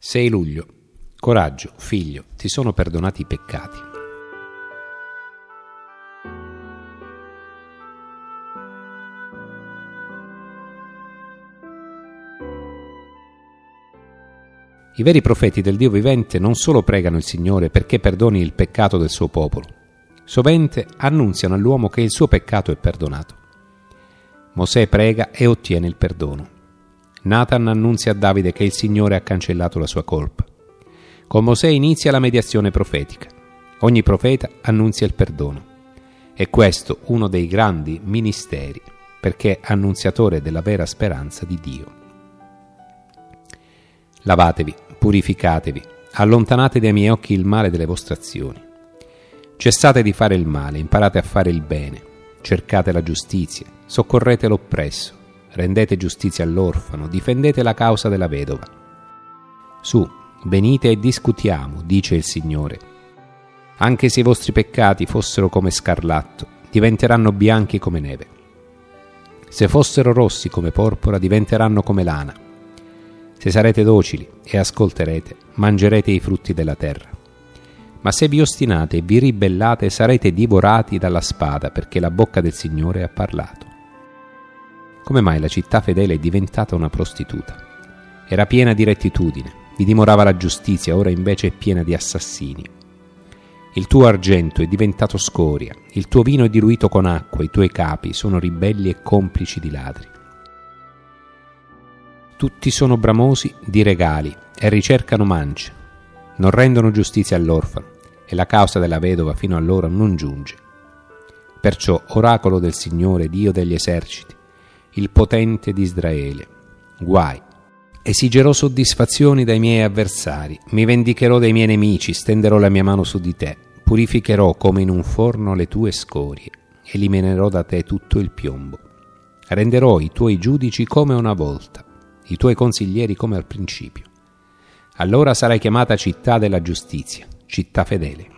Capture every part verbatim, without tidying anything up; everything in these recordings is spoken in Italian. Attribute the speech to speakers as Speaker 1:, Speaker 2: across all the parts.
Speaker 1: sei luglio. Coraggio, figlio, ti sono perdonati i peccati. I veri profeti del Dio vivente non solo pregano il Signore perché perdoni il peccato del suo popolo, sovente annunziano all'uomo che il suo peccato è perdonato. Mosè prega e ottiene il perdono. Nathan annunzia a Davide che il Signore ha cancellato la sua colpa. Con Mosè inizia la mediazione profetica. Ogni profeta annunzia il perdono. È questo uno dei grandi ministeri, perché è annunziatore della vera speranza di Dio. Lavatevi, purificatevi, allontanate dai miei occhi il male delle vostre azioni. Cessate di fare il male, imparate a fare il bene, cercate la giustizia, soccorrete l'oppresso, rendete giustizia all'orfano, difendete la causa della vedova. Su, venite e discutiamo, dice il Signore. Anche se i vostri peccati fossero come scarlatto, diventeranno bianchi come neve. Se fossero rossi come porpora, diventeranno come lana. Se sarete docili e ascolterete, mangerete i frutti della terra. Ma se vi ostinate e vi ribellate, sarete divorati dalla spada, perché la bocca del Signore ha parlato. Come mai la città fedele è diventata una prostituta? Era piena di rettitudine, vi dimorava la giustizia, ora invece è piena di assassini. Il tuo argento è diventato scoria, il tuo vino è diluito con acqua, i tuoi capi sono ribelli e complici di ladri. Tutti sono bramosi di regali e ricercano mance, non rendono giustizia all'orfano e la causa della vedova fino a loro non giunge. Perciò, oracolo del Signore, Dio degli eserciti, il potente di Israele, guai. Esigerò soddisfazioni dai miei avversari, mi vendicherò dai miei nemici, stenderò la mia mano su di te, purificherò come in un forno le tue scorie, eliminerò da te tutto il piombo. Renderò i tuoi giudici come una volta, i tuoi consiglieri come al principio. Allora sarai chiamata città della giustizia, città fedele.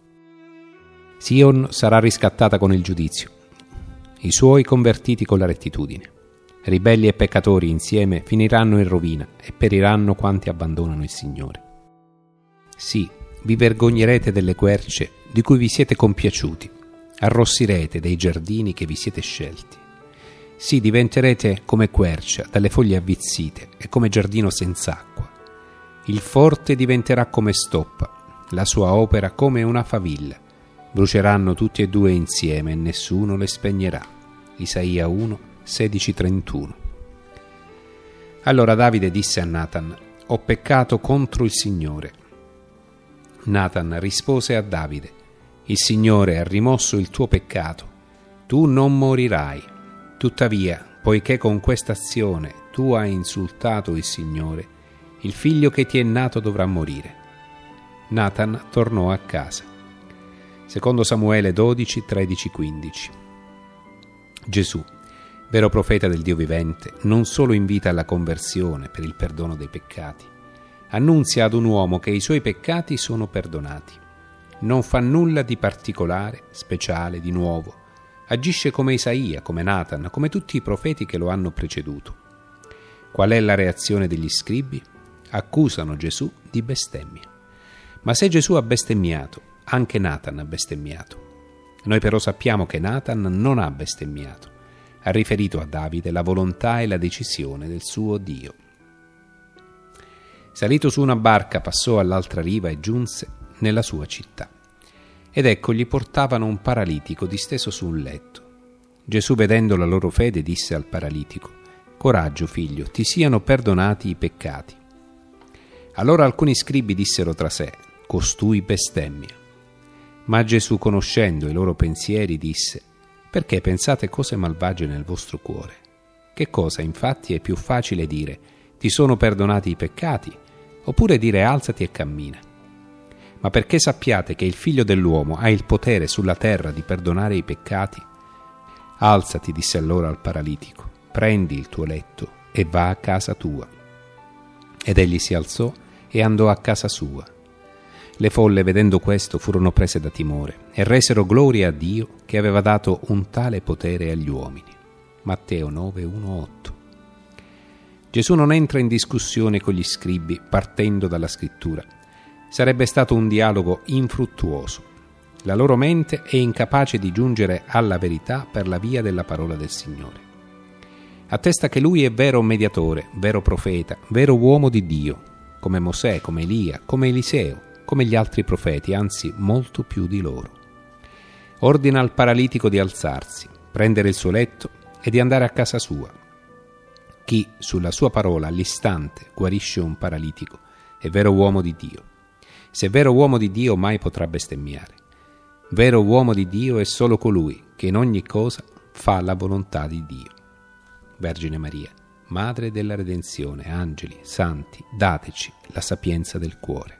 Speaker 1: Sion sarà riscattata con il giudizio, i suoi convertiti con la rettitudine. Ribelli e peccatori insieme finiranno in rovina e periranno quanti abbandonano il Signore. Sì, vi vergognerete delle querce di cui vi siete compiaciuti, arrossirete dei giardini che vi siete scelti. Sì, diventerete come quercia dalle foglie avvizzite e come giardino senza acqua. Il forte diventerà come stoppa, la sua opera come una favilla. Bruceranno tutti e due insieme e nessuno le spegnerà. Isaia uno, sedici trentuno. Allora Davide disse a Nathan: ho peccato contro il Signore. Nathan rispose a Davide: il Signore ha rimosso il tuo peccato, tu non morirai. Tuttavia, poiché con questa azione tu hai insultato il Signore, il figlio che ti è nato dovrà morire. Nathan tornò a casa. Secondo Samuele dodici, tredici, quindici. Gesù, vero profeta del Dio vivente, non solo invita alla conversione per il perdono dei peccati, annunzia ad un uomo che i suoi peccati sono perdonati. Non fa nulla di particolare, speciale, di nuovo. Agisce come Isaia, come Nathan, come tutti i profeti che lo hanno preceduto. Qual è la reazione degli scribi? Accusano Gesù di bestemmia. Ma se Gesù ha bestemmiato, anche Nathan ha bestemmiato. Noi però sappiamo che Nathan non ha bestemmiato. Ha riferito a Davide la volontà e la decisione del suo Dio. Salito su una barca, passò all'altra riva e giunse nella sua città. Ed ecco gli portavano un paralitico disteso su un letto. Gesù, vedendo la loro fede, disse al paralitico: coraggio, figlio, ti siano perdonati i peccati. Allora alcuni scribi dissero tra sé: costui bestemmia. Ma Gesù, conoscendo i loro pensieri, disse: perché pensate cose malvagie nel vostro cuore? Che cosa infatti è più facile dire: ti sono perdonati i peccati, oppure dire: alzati e cammina? Ma perché sappiate che il Figlio dell'uomo ha il potere sulla terra di perdonare i peccati? Alzati, disse allora al paralitico, prendi il tuo letto e va a casa tua. Ed egli si alzò e andò a casa sua. Le folle, vedendo questo, furono prese da timore e resero gloria a Dio che aveva dato un tale potere agli uomini. Matteo nove, uno, otto. Gesù non entra in discussione con gli scribi partendo dalla scrittura. Sarebbe stato un dialogo infruttuoso. La loro mente è incapace di giungere alla verità per la via della parola del Signore. Attesta che lui è vero mediatore, vero profeta, vero uomo di Dio, come Mosè, come Elia, come Eliseo, come gli altri profeti, anzi molto più di loro. Ordina al paralitico di alzarsi, prendere il suo letto e di andare a casa sua. Chi, sulla sua parola, all'istante guarisce un paralitico, è vero uomo di Dio. Se è vero uomo di Dio, mai potrà bestemmiare. Vero uomo di Dio è solo colui che in ogni cosa fa la volontà di Dio. Vergine Maria, Madre della Redenzione, angeli, santi, dateci la sapienza del cuore.